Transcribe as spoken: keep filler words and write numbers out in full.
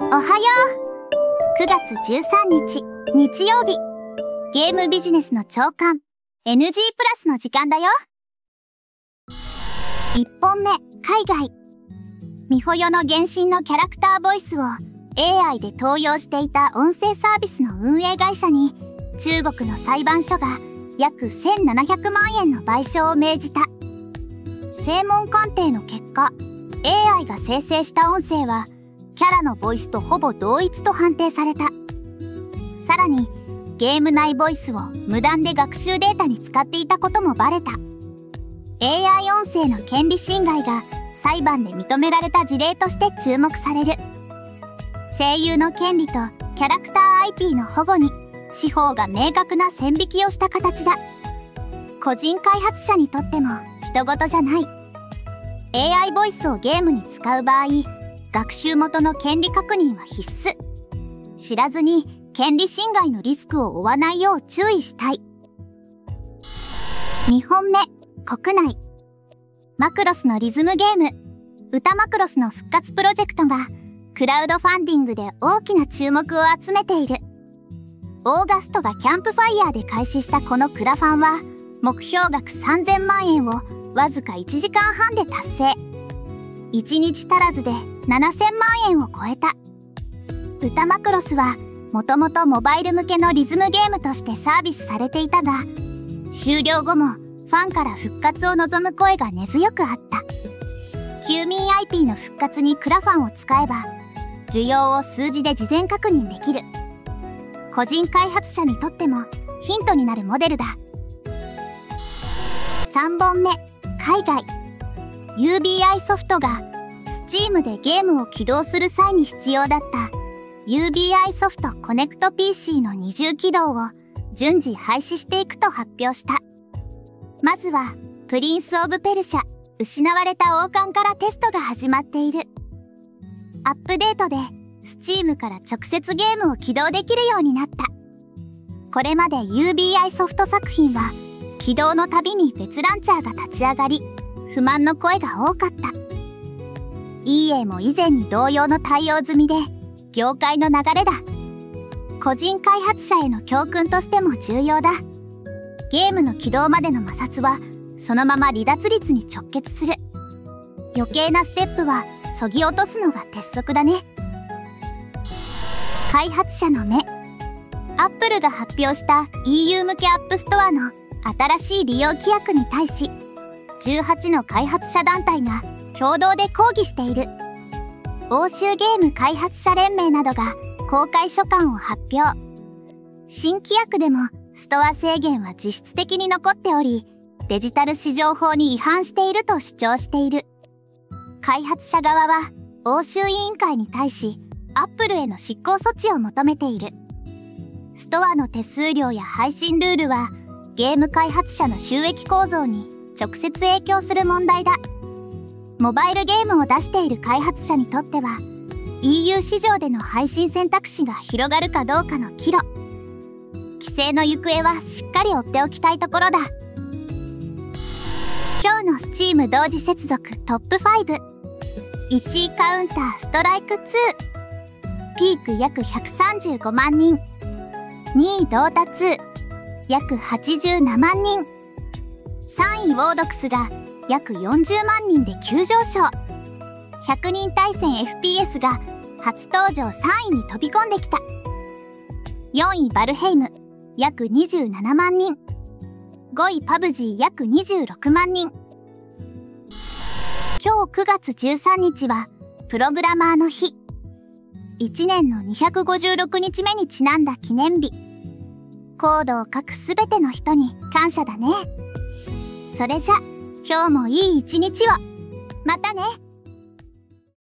おはよう。くがつじゅうさんにち、日曜日。ゲームビジネスの朝刊 エヌジー プラスの時間だよ。いっぽんめ、海外。ミホヨの原神のキャラクターボイスを エーアイ で登用していた音声サービスの運営会社に中国の裁判所が約せんななひゃくまんえんの賠償を命じた。声紋鑑定の結果、エーアイ が生成した音声はキャラのボイスとほぼ同一と判定された。さらにゲーム内ボイスを無断で学習データに使っていたこともバレた。 エーアイ 音声の権利侵害が裁判で認められた事例として注目される。声優の権利とキャラクター アイピー の保護に司法が明確な線引きをした形だ。個人開発者にとっても人事じゃない。 エーアイ ボイスをゲームに使う場合、学習元の権利確認は必須。知らずに権利侵害のリスクを負わないよう注意したい。にほんめ、国内。マクロスのリズムゲーム、歌マクロスの復活プロジェクトがクラウドファンディングで大きな注目を集めている。オーガストがキャンプファイヤーで開始したこのクラファンは、目標額さんぜんまんえんをわずかいちじかんはんで達成。いちにち足らずでななせんまんえんを超えた。歌マクロスはもともとモバイル向けのリズムゲームとしてサービスされていたが、終了後もファンから復活を望む声が根強くあった。ヒューミン アイピー の復活にクラファンを使えば、需要を数字で事前確認できる。個人開発者にとってもヒントになるモデルだ。さんぼんめ、海外。ユービーアイ ソフトが Steam でゲームを起動する際に必要だった ユービーアイ ソフトコネクト ピーシー の二重起動を順次廃止していくと発表した。まずはプリンス・オブ・ペルシャ失われた王冠からテストが始まっている。アップデートで Steam から直接ゲームを起動できるようになった。これまで ユービーアイ ソフト作品は起動のたびに別ランチャーが立ち上がり、不満の声が多かった。イーエー も以前に同様の対応済みで、業界の流れだ。個人開発者への教訓としても重要だ。ゲームの起動までの摩擦はそのまま離脱率に直結する。余計なステップは削ぎ落とすのが鉄則だね。開発者の目。アップルが発表した イーユー 向けアップストアの新しい利用規約に対し、じゅうはちの開発者団体が共同で抗議している。欧州ゲーム開発者連盟などが公開書簡を発表。新規約でもストア制限は実質的に残っており、デジタル市場法に違反していると主張している。開発者側は欧州委員会に対し、アップルへの執行措置を求めている。ストアの手数料や配信ルールはゲーム開発者の収益構造に直接影響する問題だ。モバイルゲームを出している開発者にとっては イーユー 市場での配信選択肢が広がるかどうかの岐路。規制の行方はしっかり追っておきたいところだ。今日の Steam 同時接続トップファイブ。いちいカウンターストライクツー。ピーク約ひゃくさんじゅうごまんにん。にいドータツー。約はちじゅうななまんにん。さんいウォードクスが約よんじゅうまんにんで急上昇。ひゃくにん対戦 エフピーエス が初登場さんいに飛び込んできた。よんいバルヘイム約にじゅうななまんにん。ごいパブジー約にじゅうろくまんにん。今日くがつじゅうさんにちはプログラマーの日。いちねんのにひゃくごじゅうろくにちめにちなんだ記念日。コードを書くすべての人に感謝だね。それじゃ、今日もいい一日を。またね。